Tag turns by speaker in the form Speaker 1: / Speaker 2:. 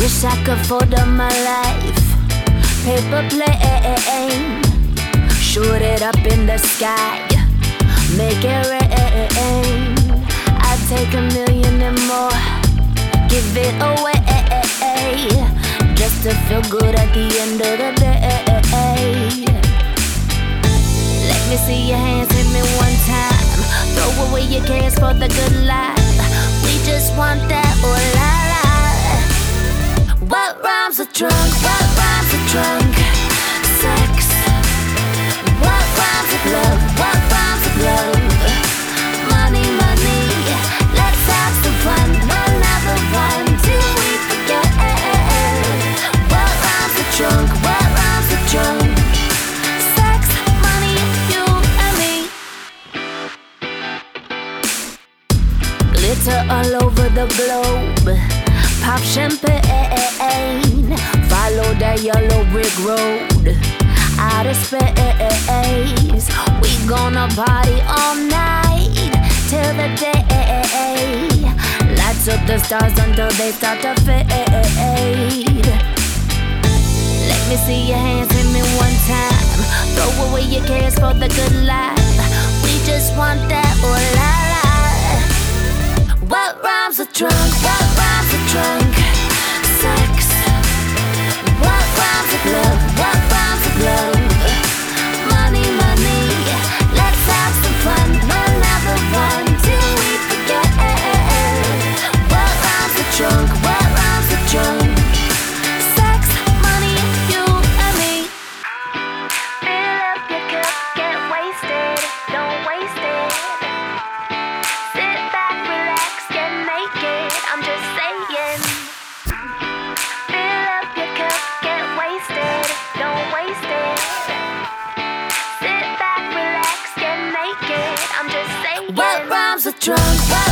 Speaker 1: Wish I could photo my life. Paper plane, shoot it up in the sky, make it rain. I'd take 1,000,000 and more, give it away, just to feel good at the end of the day. Let me see your hands, hit me one time. Throw away your cares for the good life. We just want that, oh la la. What rhymes with drunk? What rhymes with drunk? Sex. What rhymes with love? What rhymes with love? Money, money. Let's have some fun. Another one till we forget. What rhymes with drunk? What rhymes with drunk? Sex, money, you and me. Glitter all over the globe. Pop champagne, follow that yellow brick road. Outer space, we gonna party all night till the day. Lights up the stars until they start to fade. Let me see your hands, hit me one time. Throw away your cares for the good life. We just want that, oh la la. What rhymes with drunk? What rhymes with drunk? Sex. What rhymes with love? What rhymes with love? Money, money. Let's have some fun. Another one till we forget. What rhymes with drunk? What rhymes with drunk? Sex, money, you and me. Fill up your cup, get wasted. Don't waste it. Sit back, relax, get naked. I'm just saying. Fill up your cup, get wasted. Don't waste it. Sit back, relax, get naked. I'm just saying. What rhymes with drunk? What